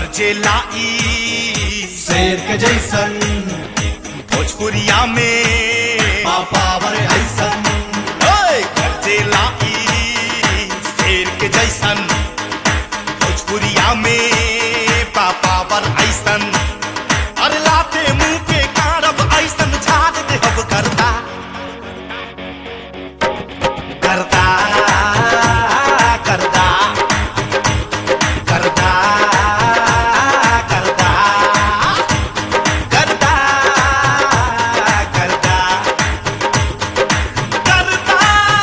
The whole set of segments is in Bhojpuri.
चेलाई शेर के जैसन भोजपुरिया में पावर ऐसन घर चेलाई शेर के जैसन भोजपुरिया में पावर ऐसन अरे लाते मुंह के कारब ऐसन झाड़ दे हब करता करता करता करता करता करता करता करता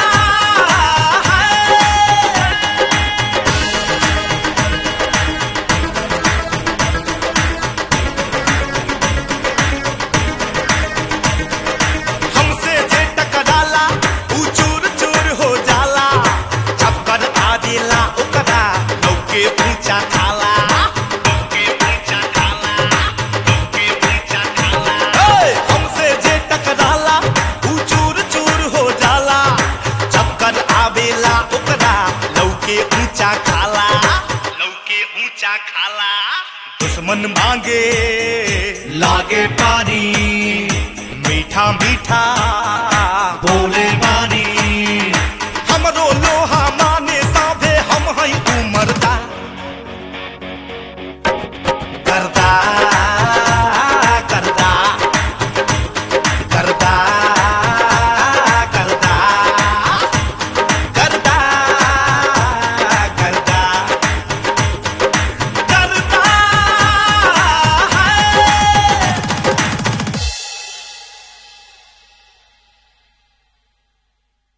हमसे जे टकराला ऊ चूर चूर हो जाला चक्कर आ देला ओकरा लौके ऊंचा खाला लौके ऊंचा खाला लौके ऊंचा खाला हमसे जे टकराला ऊ चूर चूर हो जाला चक्कर आवेला ओकरा लौके ऊंचा खाला लौके ऊंचा खाला दुश्मन मांगे लागे पानी मीठा मीठा